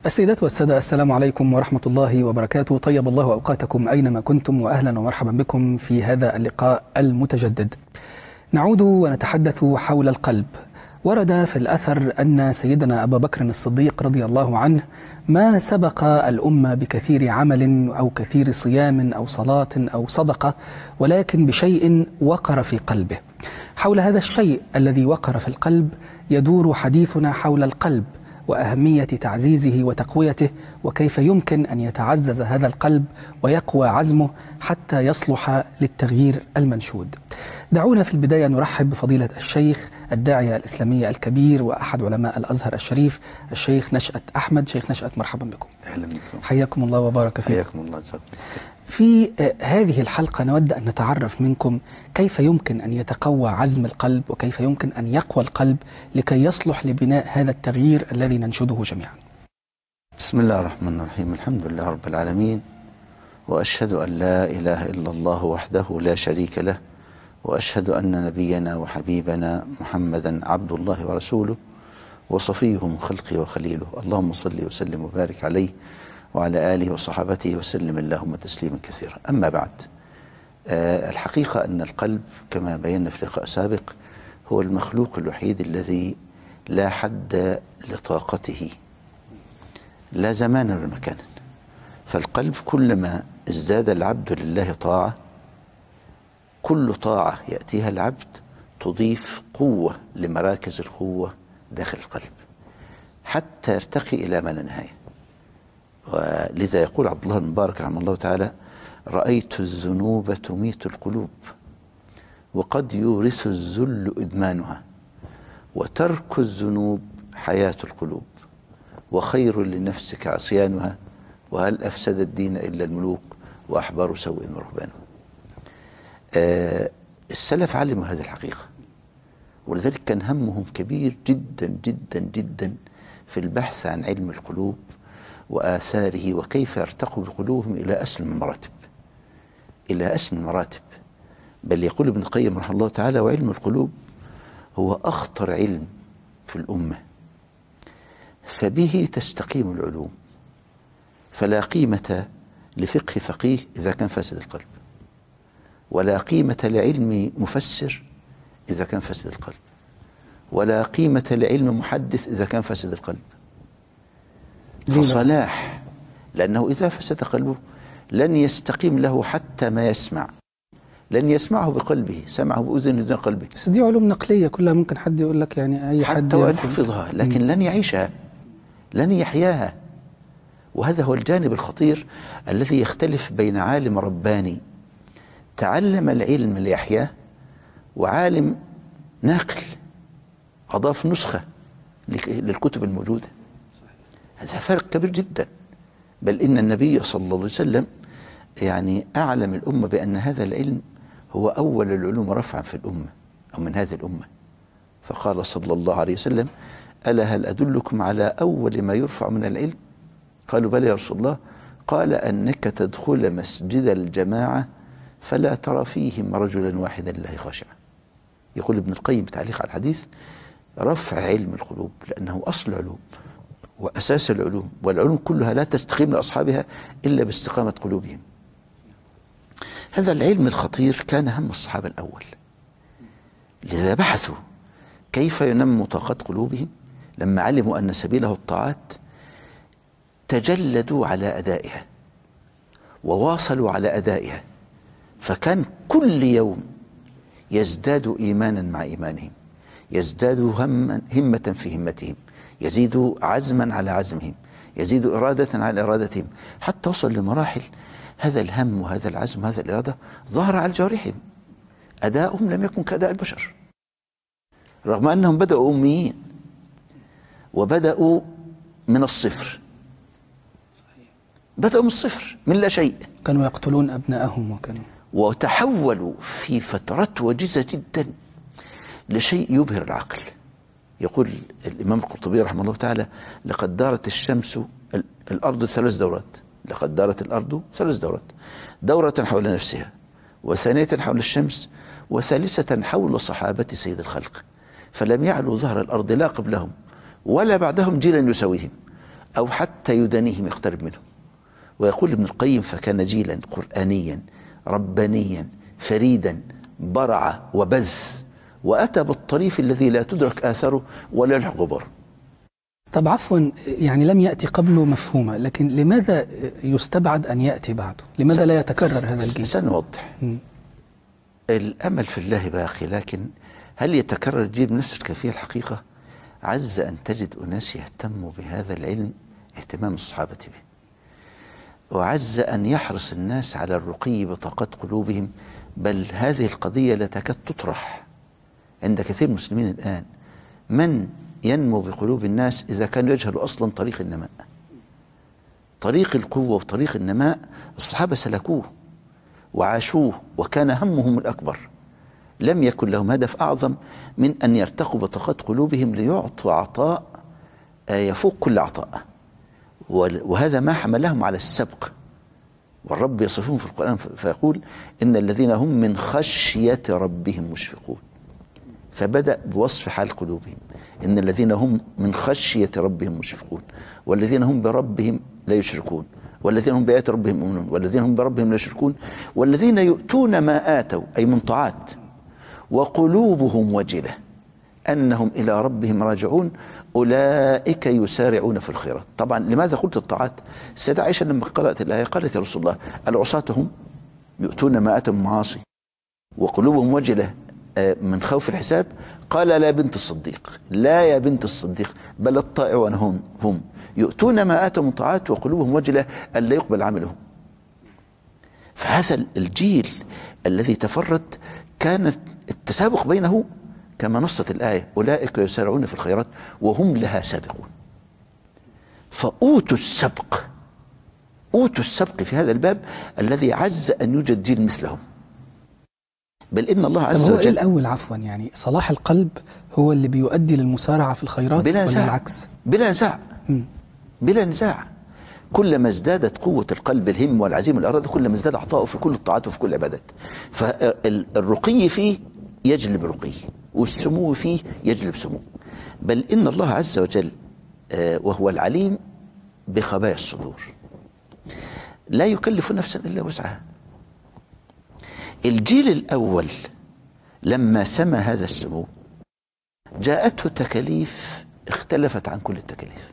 السيدات والسادة، السلام عليكم ورحمة الله وبركاته. طيب الله أوقاتكم أينما كنتم، وأهلا ومرحبا بكم في هذا اللقاء المتجدد. نعود ونتحدث حول القلب. ورد في الأثر أن سيدنا أبا بكر الصديق رضي الله عنه ما سبق الأمة بكثير عمل أو كثير صيام أو صلاة أو صدقة، ولكن بشيء وقر في قلبه. حول هذا الشيء الذي وقر في القلب يدور حديثنا حول القلب وأهمية تعزيزه وتقويته، وكيف يمكن أن يتعزز هذا القلب ويقوى عزمه حتى يصلح للتغيير المنشود. دعونا في البداية نرحب بفضيلة الشيخ الداعية الإسلامي الكبير وأحد علماء الأزهر الشريف، الشيخ نشأت أحمد. شيخ نشأت، مرحبا بكم. أهلا بكم. حياكم الله وبارك فيكم. حياكم الله. في هذه الحلقة نود أن نتعرف منكم كيف يمكن أن يتقوى عزم القلب، وكيف يمكن أن يقوى القلب لكي يصلح لبناء هذا التغيير الذي ننشده جميعا. بسم الله الرحمن الرحيم. الحمد لله رب العالمين، وأشهد أن لا إله إلا الله وحده لا شريك له، وأشهد أن نبينا وحبيبنا محمدا عبد الله ورسوله وصفيه من خلقه وخليله. اللهم صل وسلم وبارك عليه وعلى آله وصحابته وسلم اللهم تسليما كثيرا. أما بعد، الحقيقة أن القلب كما بينا في لقاء سابق هو المخلوق الوحيد الذي لا حد لطاقته، لا زمانا ولا مكانا. فالقلب كلما ازداد العبد لله طاعة، كل طاعة يأتيها العبد تضيف قوة لمراكز القوة داخل القلب حتى يرتقي إلى ما لا نهاية. ولذا يقول عبد الله بن مبارك رحمه الله تعالى: رأيت الذنوب تميت القلوب، وقد يورث الذل إدمانها، وترك الذنوب حياة القلوب، وخير لنفسك عصيانها، وهل أفسد الدين إلا الملوك، وأحبار سوء ورهبان. السلف علموا هذه الحقيقة، ولذلك كان همهم كبير جدا جدا جدا في البحث عن علم القلوب وآثاره، وكيف يرتقوا بقلوبهم إلى أسلم المراتب، إلى أسلم المراتب. بل يقول ابن القيم رحمه الله تعالى: وعلم القلوب هو أخطر علم في الأمة، فبه تستقيم العلوم، فلا قيمة لفقه فقيه إذا كان فاسد القلب، ولا قيمة لعلم مفسر إذا كان فاسد القلب، ولا قيمة لعلم محدث إذا كان فاسد القلب. فصلاح، لأنه إذا فسد قلبه لن يستقيم له حتى ما يسمع، لن يسمعه بقلبه، سمعه بأذن دون قلبه. بس دي علوم نقلية كلها، ممكن حد يقول لك يعني أي حد حتى وإن حفظها، لكن لن يعيشها، لن يحياها. وهذا هو الجانب الخطير الذي يختلف بين عالم رباني تعلم العلم ليحياه، وعالم ناقل أضاف نسخة للكتب الموجودة. هذا فرق كبير جدا. بل إن النبي صلى الله عليه وسلم يعني أعلم الأمة بأن هذا العلم هو أول العلوم رفعا في الأمة أو من هذه الأمة، فقال صلى الله عليه وسلم: ألا هل أدلكم على أول ما يرفع من العلم؟ قالوا: بلى يا رسول الله. قال: أنك تدخل مسجد الجماعة فلا ترى فيهم رجلا واحدا لله خاشعا. يقول ابن القيم بتعليق على الحديث: رفع علم القلوب، لأنه أصل العلوم وأساس العلوم، والعلوم كلها لا تستقيم لأصحابها إلا باستقامة قلوبهم. هذا العلم الخطير كان هم الصحابة الأول، لذا بحثوا كيف ينموا طاقات قلوبهم. لما علموا أن سبيله الطاعات تجلدوا على أدائها وواصلوا على أدائها، فكان كل يوم يزداد إيمانا مع إيمانهم، يزداد همة في همتهم، يزيد عزما على عزمهم، يزيد إرادة على إرادتهم، حتى وصل لمراحل هذا الهم وهذا العزم وهذا الإرادة ظهر على جوارحهم. أداؤهم لم يكن كأداء البشر، رغم أنهم بدأوا أميين وبدأوا من الصفر، بدأوا من الصفر، من لا شيء. كانوا يقتلون أبناءهم وتحولوا في فترات وجيزة جدا لشيء يبهر العقل. يقول الإمام القرطبي رحمه الله تعالى: لقد دارت الشمس الأرض 3 دورات، لقد دارت الأرض 3 دورات، دورة حول نفسها، وثانية حول الشمس، وثالثة حول صحابة سيد الخلق، فلم يعلو ظهر الأرض لا قبلهم ولا بعدهم جيلا يساويهم. أو حتى يدانيهم يقترب منه. ويقول ابن القيم: فكان جيلا قرآنيا ربانيا فريدا برع وبذ، وأتى بالطريف الذي لا تدرك آثاره ولا يلحق غباره. طب عفوا، يعني لم يأتي قبله مفهومة، لكن لماذا يستبعد أن يأتي بعده؟ لماذا لا يتكرر هذا الجيل؟ سنوضح. الأمل في الله باقي، لكن هل يتكرر الجيل بنفس الكيفية؟ الحقيقة عز أن تجد أناس يهتموا بهذا العلم اهتمام الصحابة به، وعز أن يحرص الناس على الرقي بطاقات قلوبهم، بل هذه القضية لا تكاد تطرح عند كثير من المسلمين الآن. من ينمو بقلوب الناس إذا كانوا يجهلوا أصلا طريق النماء؟ طريق القوة وطريق النماء الصحابة سلكوه وعاشوه، وكان همهم الأكبر. لم يكن لهم هدف أعظم من أن يرتقوا بطاقات قلوبهم ليعطوا عطاء يفوق كل عطاء، وهذا ما حملهم على السبق. والرب يصفهم في القرآن فيقول: إن الذين هم من خشية ربهم مشفقون. فبدأ بوصف حال قلوبهم: إن الذين هم من خشية ربهم مشفقون، والذين هم بربهم لا يشركون، والذين هم بآيات ربهم يؤمنون، والذين هم بربهم لا يشركون، والذين يؤتون ما آتوا، أي من طاعات، وقلوبهم وجلة أنهم إلى ربهم راجعون أولئك يسارعون في الخيرات. طبعا لماذا قلت الطاعات؟ السيدة عائشة لما قرأت الآية قالت: يا رسول الله، العصاة هم يؤتون ما آتوا من معاصي وقلوبهم وجلة من خوف الحساب؟ قال: لا بنت الصديق، لا يا بنت الصديق، بل الطائعون هم يؤتون ما آتوا من طاعات وقلوبهم وجلة ألا يقبل عملهم. فهذا الجيل الذي تفرد كان التسابق بينه كما نصت الآية: أولئك يسارعون في الخيرات وهم لها سابقون. فأوتوا السبق، أوتوا السبق في هذا الباب الذي عز أن يوجد جيل مثلهم. بل إن الله عز وجل. هو إيه الأول عفوا، يعني صلاح القلب هو اللي بيؤدي للمسارعة في الخيرات بلا ولا نزاع؟ العكس؟ بلا نزاع، بلا نزاع. كلما ازدادت قوة القلب الهم والعزيمة والإرادة كلما ازداد عطاؤه في كل الطاعات وفي كل العبادات. فالرقي فيه يجلب رقي، والسمو فيه يجلب سمو. بل إن الله عز وجل وهو العليم بخبايا الصدور لا يكلف نفسا إلا وسعها. الجيل الأول لما سمى هذا السمو جاءته تكاليف اختلفت عن كل التكاليف.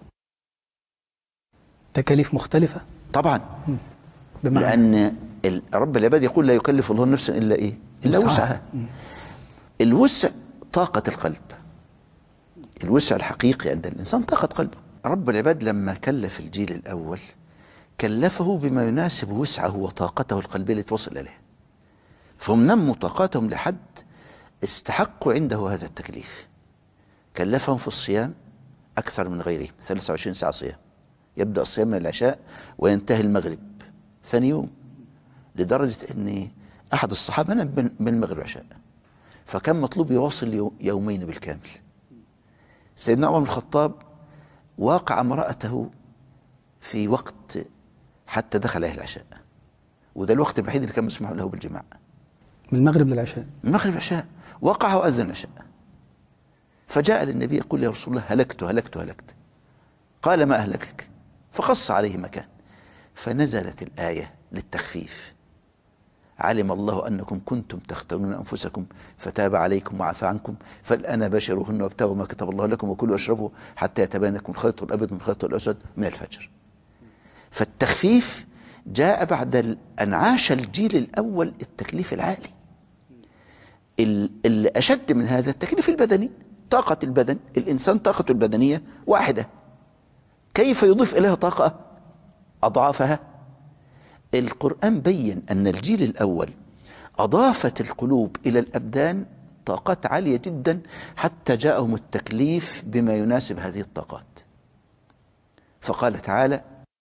تكاليف مختلفة طبعا، لأن رب العباد يقول: لا يكلف الله نفسا إلا إيه؟ إلا وسعها. الوسع طاقة القلب، الوسع الحقيقي عند الإنسان طاقة قلبه. رب العباد لما كلف الجيل الأول كلفه بما يناسب وسعه وطاقته القلبية لتوصل إليه، فهم نموا طاقاتهم لحد استحقوا عنده هذا التكليف. كلفهم في الصيام أكثر من غيره، 23 ساعة صيام، يبدأ الصيام من العشاء وينتهي المغرب ثاني يوم، لدرجة أن أحد الصحابة نام بين المغرب والعشاء، فكان مطلوب يواصل يومين بالكامل. سيدنا عمر بن الخطاب واقع امرأته في وقت حتى دخل عليه العشاء، وده الوقت الوحيد اللي كان مسموح له بالجماع، من المغرب للعشاء. من المغرب للعشاء وقع وأذن العشاء، فجاء للنبي يقول: يا رسول الله، هلكت. قال: ما أهلكك؟ فقص عليه مكان، فنزلت الآية للتخفيف: علم الله أنكم كنتم تختونون أنفسكم فتاب عليكم وعفى عنكم فالآن باشروهن وابتغوا ما كتب الله لكم وكلوا واشربوا حتى يتبين لكم الخيط الأبيض من الخيط الأسود من الفجر. فالتخفيف جاء بعد أن عاش الجيل الأول التكليف العالي. اللي أشد من هذا التكليف البدني، طاقة البدن، الإنسان طاقته البدنية واحدة، كيف يضيف إليها طاقة أضعافها؟ القرآن بين أن الجيل الأول أضافت القلوب إلى الأبدان طاقات عالية جدا حتى جاءهم التكليف بما يناسب هذه الطاقات. فقال تعالى: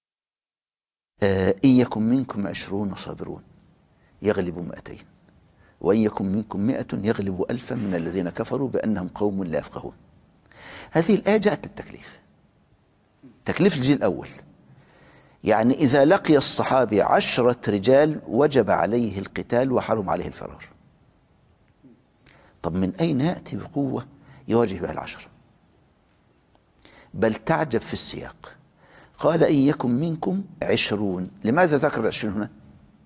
إن يكن منكم 20 صابرون يغلبوا 200 وإن يكن منكم 100 يغلبوا 1000 من الذين كفروا بأنهم قوم لا يفقهون. هذه الآية جاءت للتكليف، تكليف الجيل الأول. يعني إذا لقي الصحابي 10 رجال وجب عليه القتال وحرم عليه الفرار. طب من أين يأتي بقوة يواجه بها 10؟ بل تعجب في السياق: قال إن يكن منكم 20. لماذا ذكر 20 هنا؟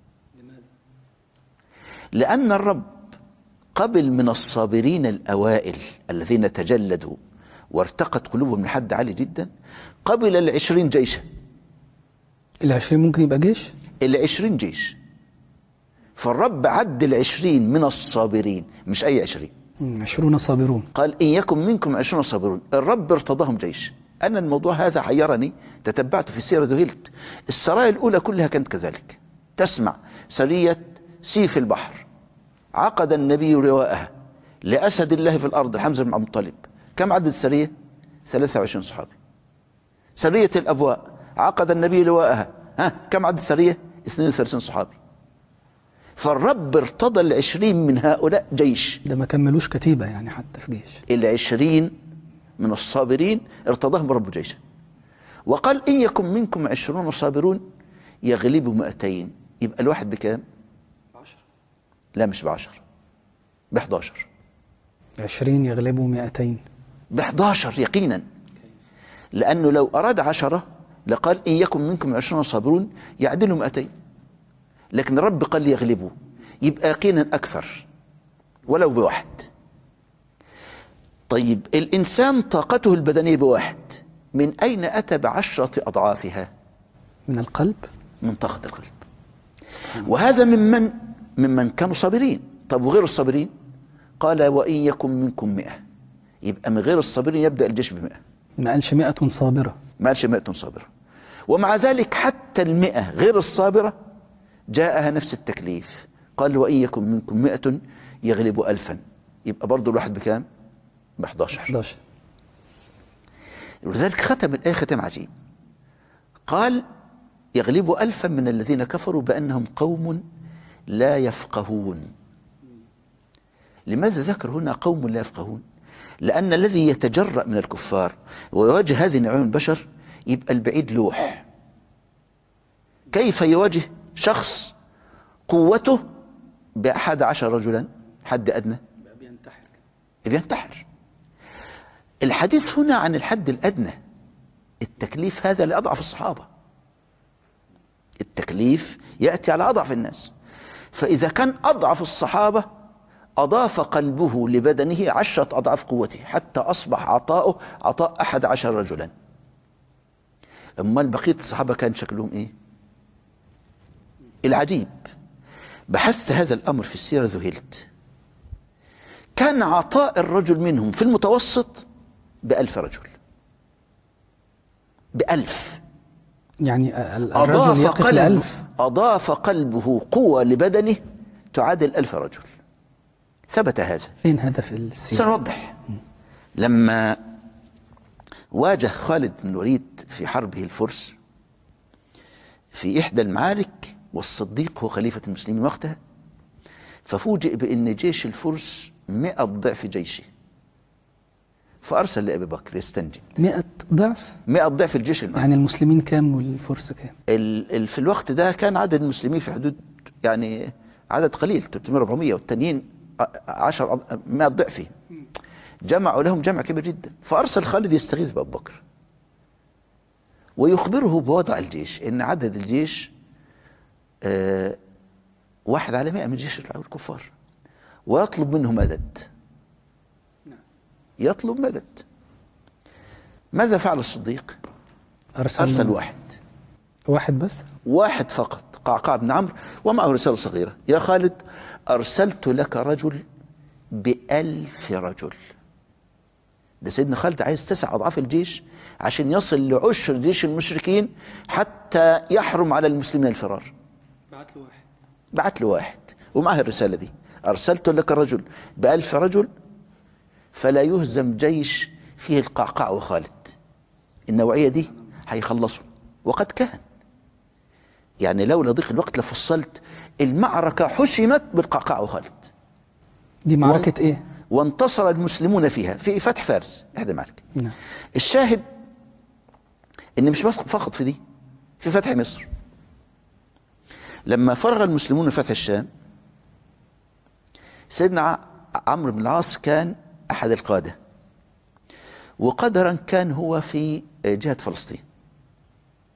لأن الرب قبل من الصابرين الأوائل الذين تجلدوا وارتقت قلوبهم لحد عالي جدا، قبل 20 جيشا. 20 ممكن يبقى جيش؟ 20 جيش. فالرب عد 20 من الصابرين، مش أي 20. 20 صابرون. قال إن يكن منكم 20 صابرون. الرب ارتضاهم جيش. أنا الموضوع هذا حيرني، تتبعت في السيرة ذهلت. السرايا الأولى كلها كانت كذلك. تسمع سرية سيف البحر، عقد النبي لواءها لأسد الله في الأرض حمزة بن عبد المطلب. كم عدد السرية؟ 23 صحابي. سرية الأبواء عقد النبي لواءها، كم عدد السرية؟ 32 صحابي. فالرب ارتضى 20 من هؤلاء جيش. ده ما كملوش كتيبة يعني حتى في جيش. 20 من الصابرين ارتضاهم رب جيشا. وقال إن يكن منكم 20 صابرون يغلبوا 200. يبقى الواحد بكام؟ 10. لا مش ب10، ب11. 20 يغلبوا 200. ب11 يقينا. لأنه لو أراد 10 لقال إن يكن منكم 20 صابرون يعدلوا 200. لكن الرب قال يغلبوا، يبقى يقينا أكثر ولو بواحد. طيب الإنسان طاقته البدنية بواحد، من أين أتى ب10 أضعافها؟ من القلب، من طاقة القلب. وهذا ممن كانوا صابرين. طب وغير الصابرين؟ قال وإن يكن منكم 100. يبقى من غير الصابرين يبدأ الجيش ب100. ما قالش 100 صابرة. ما قالش 100 صابرة. ومع ذلك حتى 100 غير الصابرة جاءها نفس التكليف. قال وإن يكن منكم 100 يغلبوا 1000. يبقى برضو الواحد بكام؟ ب11. 11. ولذلك ختم الآية ختم عجيب. قال يغلبوا 1000 من الذين كفروا بأنهم قوم لا يفقهون. لماذا ذكر هنا قوم لا يفقهون؟ لأن الذي يتجرأ من الكفار ويواجه هذه النوعية من البشر يبقى البعيد لوح. كيف يواجه شخص قوته ب11 رجلا حد أدنى؟ بينتحر. الحديث هنا عن الحد الأدنى. التكليف هذا لأضعف الصحابة. التكليف يأتي على أضعف الناس. فإذا كان أضعف الصحابة أضاف قلبه لبدنه 10 أضعاف قوته حتى أصبح عطاؤه عطاء 11 رجلا. أما بقية الصحابة كان شكلهم إيه؟ العجيب، بحثت هذا الأمر في السيرة ذهلت. كان عطاء الرجل منهم في المتوسط ب1000 رجل. ب1000. يعني الرجل يقف ل1000. أضاف قلبه قوة لبدنه تعادل 1000 رجل. ثبت هذا. فين هذا في السيرة؟ سنوضح. لما واجه خالد بن الوليد في حربه الفرس في إحدى المعارك، والصديق هو خليفة المسلمين وقتها، ففوجئ بأن جيش الفرس 100 ضعف جيشه. فأرسل لأبي بكر يستنجد. 100 ضعف؟ 100 ضعف الجيش المعارك. يعني المسلمين كام والفرس كام؟ في الوقت ده كان عدد المسلمين في حدود يعني عدد قليل 300-400، والتانيين 100 ضعفه. جمعوا لهم جمع كبير جدا. فأرسل خالد يستغيث بأبي بكر ويخبره بوضع الجيش، إن عدد الجيش 1 على 100 من جيش الكفار، ويطلب منه مدد. يطلب مدد. ماذا فعل الصديق؟ أرسل واحد بس؟ واحد فقط، قعقاع بن عمرو، ومعه رسالة صغيرة: يا خالد أرسلت لك رجل ب1000 رجل. ده سيدنا خالد عايز 9 أضعاف الجيش عشان يصل لعشر جيش المشركين حتى يحرم على المسلمين الفرار. بعت له واحد ومعه الرسالة دي: أرسلت لك رجل ب1000 رجل فلا يهزم جيش فيه القعقاع وخالد. النوعية دي هيخلصوا. وقد كان. يعني لولا ضيق الوقت لفصلت. المعركة حسمت بالقعقاع وخالد. دي معركة ايه؟ وانتصر المسلمون فيها في فتح فارس، احدى المعركة. نعم. الشاهد ان مش فقط في دي، في فتح مصر لما فرغ المسلمون من فتح الشام، سيدنا عمرو بن العاص كان احد القادة، وقدرا كان هو في جهة فلسطين.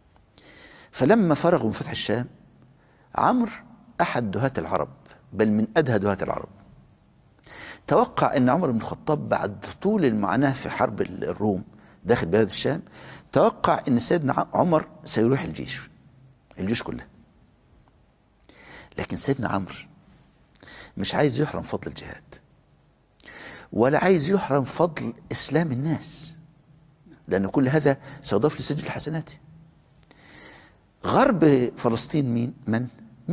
فلما فرغوا من فتح الشام، عمرو أحد دهاة العرب، بل من أدهى دهاة العرب، توقع أن عمر بن الخطاب بعد طول المعاناة في حرب الروم داخل بلاد الشام، توقع أن سيدنا عمر سيروح الجيش كله. لكن سيدنا عمرو مش عايز يحرم فضل الجهاد، ولا عايز يحرم فضل إسلام الناس، لأن كل هذا سيضاف لسجل حسناته. غرب فلسطين من؟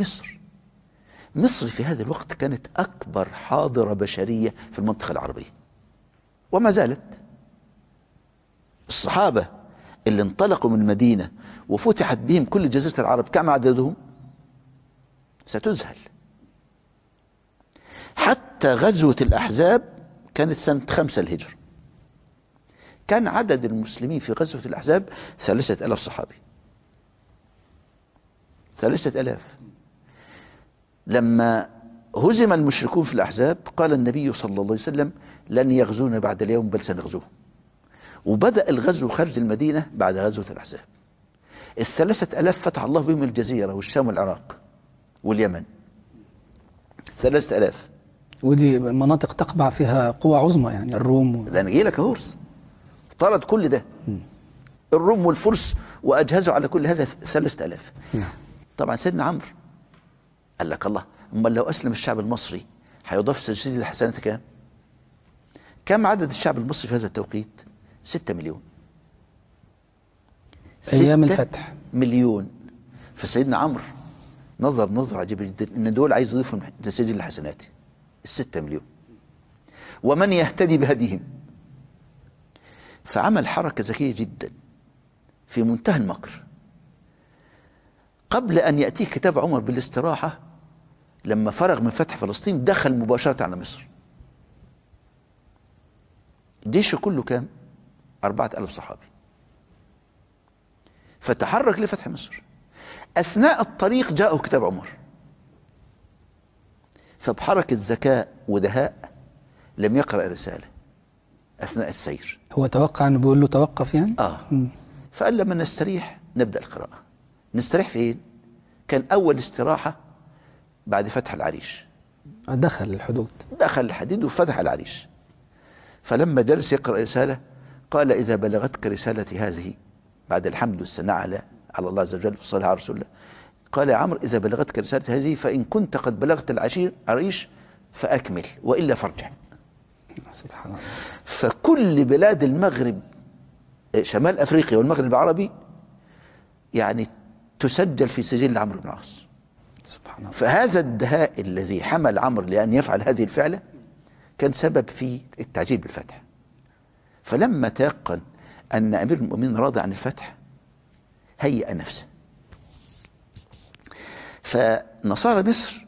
مصر في هذا الوقت كانت أكبر حاضرة بشرية في المنطقة العربية، وما زالت. الصحابة اللي انطلقوا من المدينة وفتحت بهم كل جزيرة العرب، كم عددهم؟ ستذهل. حتى غزوة الأحزاب كانت سنة 5 الهجرة، كان عدد المسلمين في غزوة الأحزاب 3000 صحابي. 3000. لما هزم المشركون في الأحزاب قال النبي صلى الله عليه وسلم: لن يغزونا بعد اليوم بل سنغزوهم. وبدأ الغزو خارج المدينة بعد غزوة الأحزاب. 3000 فتح الله بهم الجزيرة والشام والعراق واليمن. 3000. ودي مناطق تقبع فيها قوى عظمى، يعني الروم ده أنا جاي لك أهورس طرد كل ده، الروم والفرس، وأجهزوا على كل هذا 3000. طبعا سيدنا عمرو قال لك: الله، أما لو أسلم الشعب المصري هيضاف سجل الحسنات كم عدد الشعب المصري في هذا التوقيت؟ 6 مليون. أيام الفتح 6 مليون. فسيدنا عمرو نظر عجيب جدا ان دول عايز يضيفهم لسجل الحسنات، 6 مليون، ومن يهتدي بهديهم. فعمل حركة ذكية جدا في منتهى المكر. قبل أن يأتيه كتاب عمر بالاستراحة، لما فرغ من فتح فلسطين دخل مباشرة على مصر. جيشه كله كام؟ 4000 صحابي. فتحرك لفتح مصر. أثناء الطريق جاءه كتاب عمر، فبحركة ذكاء ودهاء لم يقرأ رسالة أثناء السير. هو توقع أنه بيقول له توقف يعني؟ فقال لما نستريح نبدأ القراءة. نستريح فين؟ كان أول استراحة بعد فتح العريش. دخل الحديد وفتح العريش. فلما جلس يقرأ رسالة قال: إذا بلغتك رسالتي هذه، بعد الحمد والثناء على الله عز وجل والصلاة على رسول الله، قال: يا عمرو، إذا بلغتك رسالتي هذه فإن كنت قد بلغت العريش فأكمل، وإلا فارجع. سبحان الله. فكل بلاد المغرب، شمال أفريقيا والمغرب العربي، يعني تسجل في سجل عمرو بن العاص. سبحان الله. فهذا الدهاء الذي حمل عمرو لأن يفعل هذه الفعلة كان سبب في التعجيل بالفتح. فلما تيقن أن أمير المؤمنين راضي عن الفتح هيأ نفسه. فنصارى مصر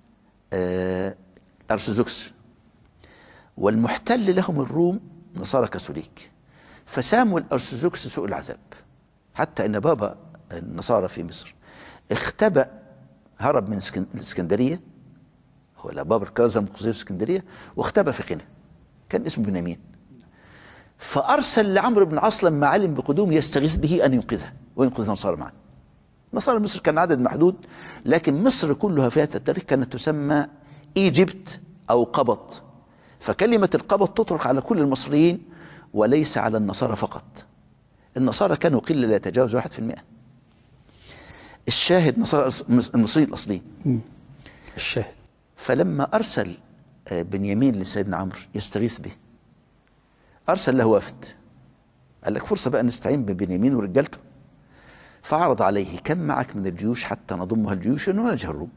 أرثوذكس، والمحتل لهم الروم نصارى كاثوليك، فساموا الأرثوذكس سوء العذاب، حتى أن بابا النصارى في مصر اختبأ، هرب من الإسكندرية، هو بابا الكرازة المقدسية في اسكندرية، واختبأ في قنا، كان اسمه بنيامين. فأرسل لعمرو بن العاص لما علم بقدوم يستغيث به أن ينقذه وينقذ النصارى معه. نصارى مصر كان عدد محدود، لكن مصر كلها في هذا التاريخ كانت تسمى إيجيبت أو قبط. فكلمة القبط تطلق على كل المصريين وليس على النصارى فقط. النصارى كانوا قلة لا يتجاوز 1%. الشاهد نصارى المصريين الأصليين. الشاهد. فلما أرسل بنيامين لسيدنا عمرو يستغيث به، أرسل له وفد، قال لك فرصة بقى نستعين ببنيامين ورجالته. فعرض عليه: كم معك من الجيوش حتى نضمها الجيوش ونواجه الروم؟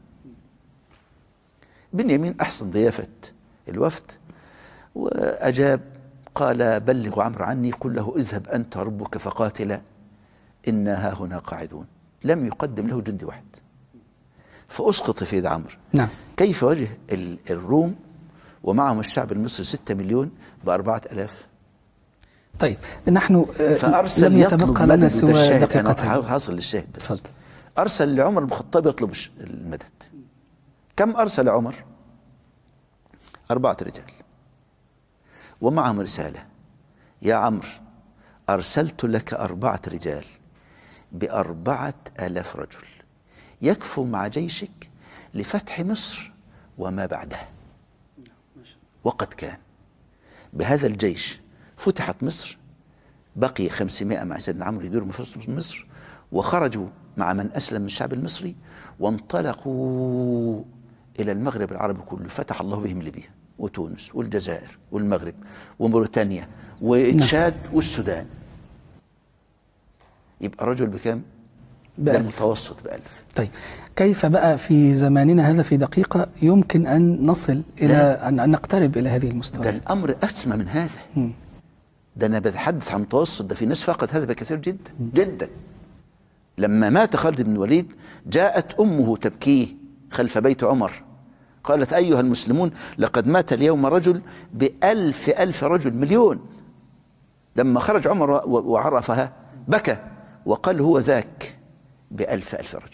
بنيامين أحسن ضيافة الوفد وأجاب، قال: بلغ عمرو عني، قل له: اذهب أنت ربك فقاتلا إنا ها هنا قاعدون. لم يقدم له جندي واحد. فأسقط في يد عمرو. نعم. كيف واجه الروم ومعهم الشعب المصري 6 مليون ب4000؟ طيب نحن فأرسل لم يتبقى لنا سوى دقيقتين. حاصل للشاهد بس. فضل. أرسل لعمر بن الخطاب يطلب المدد. كم أرسل عمر؟ 4 رجال ومعهم رسالة: يا عمرو، أرسلت لك 4 رجال، ب4,000 رجل يكفوا مع جيشك لفتح مصر وما بعدها. وقد كان بهذا الجيش فتحت مصر، بقي 500 مع سيدنا عمرو يدوروا مصر، وخرجوا مع من أسلم من الشعب المصري وانطلقوا إلى المغرب العربي كله، فتح الله بهم ليبيا وتونس والجزائر والمغرب وموريتانيا وتشاد والسودان. يبقى رجل بكم؟ ده المتوسط ب1000. طيب كيف بقى في زماننا هذا في دقيقة يمكن أن نصل إلى أن نقترب إلى هذه المستوى؟ ده الأمر أسمى من هذا. ده أنا بتحدث عن متوسط، ده في ناس فقط هذا بكثير جدا جدا. لما مات خالد بن الوليد جاءت أمه تبكيه خلف بيت عمر، قالت أيها المسلمون لقد مات اليوم رجل ب1000 رجل، مليون. لما خرج عمر وعرفها بكى وقال هو ذاك ب1000 رجل.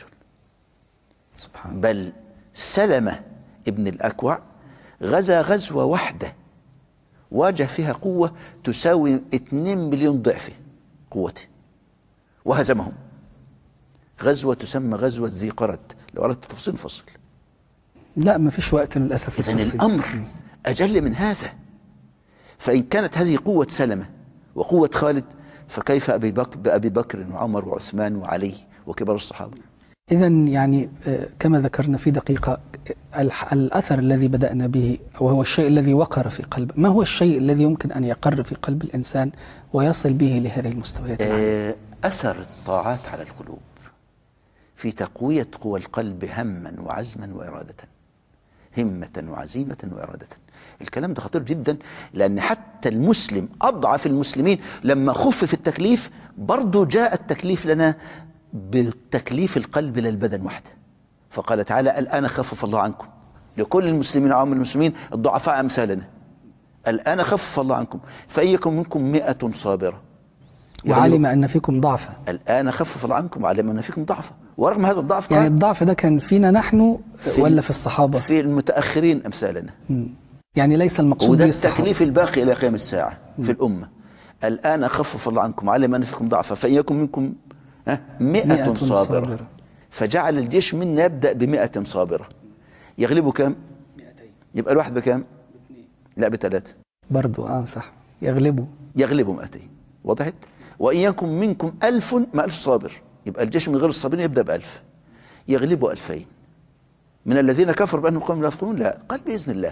سبحان. بل سلمة ابن الأكوع غزا غزوة واحدة واجه فيها قوة تساوي 2 مليون ضعف قوته وهزمهم. غزوة تسمى غزوة ذي قرد، لو أردت تفصيل فصل. لا ما فيش وقت للأسف. إذن الأمر أجل من هذا. فإن كانت هذه قوة سلمة وقوة خالد، فكيف بأبي بكر وعمر وعثمان وعلي وكبار الصحابة؟ إذن يعني كما ذكرنا في دقيقة، الأثر الذي بدأنا به وهو الشيء الذي وقر في قلب، ما هو الشيء الذي يمكن أن يقر في قلب الإنسان ويصل به لهذه المستويات؟ أثر الطاعات على القلوب في تقوية قوى القلب هما وعزما وإرادة، همة وعزيمة وإرادة. الكلام ده خطير جدا، لأن حتى المسلم أضعف المسلمين لما خفف التكليف برضو جاء التكليف لنا بتكليف القلب للبدن وحده. فقال تعالى الآن خفف الله عنكم، لكل المسلمين وعام المسلمين الضعفاء أمثالنا، الآن خفف الله عنكم فإيكم منكم 100 صابرة وعلم أن فيكم ضعفا. الآن خفف الله عنكم وعلم أن فيكم ضعفا. ورغم هذا الضعف يعني الضعف ده كان فينا نحن ولا في الصحابة؟ في المتأخرين أمثالنا. يعني ليس المقصود وده التكليف الباقي إلى قيام الساعة في الأمة. الآن خفف الله عنكم وعلم أن فيكم ضعفا فإيكم منكم 100 صابرة. فجعل الجيش منا يبدأ ب100 صابرة. يغلبوا كام؟ 200. يبقى الواحد بكام؟ لا ب3 برضو. صح، يغلبوا 200. وضحت؟ وإن يكن منكم 1000 ما 1000 صابر، يبقى الجيش من غير الصابرين يبدأ ب1000. يغلبوا 2000 من الذين كفروا بأنهم قوم لا يفقهون. لا، قال بإذن الله.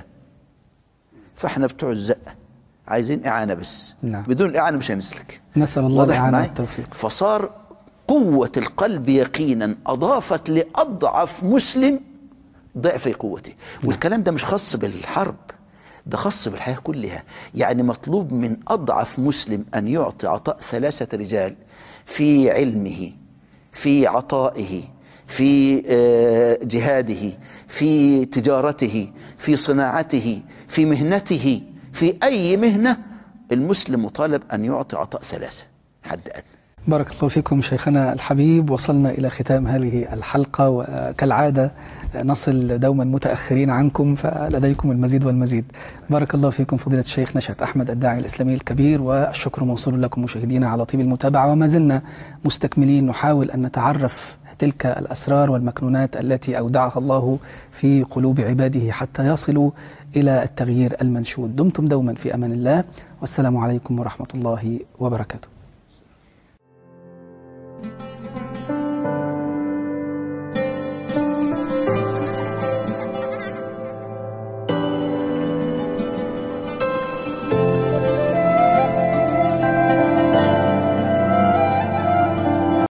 فاحنا بتوع الزقة عايزين إعانة بس. نعم. بدون الإعانة مش هيمسلك. نسأل الله الإعانة والتوفيق. فصار قوة القلب يقينا أضافت لأضعف مسلم ضعف قوته. والكلام ده مش خاص بالحرب، ده خاص بالحياة كلها. يعني مطلوب من أضعف مسلم أن يعطي عطاء 3 رجال في علمه، في عطائه، في جهاده، في تجارته، في صناعته، في مهنته، في أي مهنة المسلم مطالب أن يعطي عطاء 3 حد أدنى. بارك الله فيكم شيخنا الحبيب. وصلنا إلى ختام هذه الحلقة، وكالعادة نصل دوما متأخرين عنكم، فلديكم المزيد والمزيد. بارك الله فيكم فضيلة الشيخ نشأت أحمد الداعي الإسلامي الكبير، والشكر موصول لكم مشاهدينا على طيب المتابعة. وما زلنا مستكملين نحاول أن نتعرف تلك الأسرار والمكنونات التي أودعها الله في قلوب عباده حتى يصلوا إلى التغيير المنشود. دمتم دوما في أمان الله، والسلام عليكم ورحمة الله وبركاته.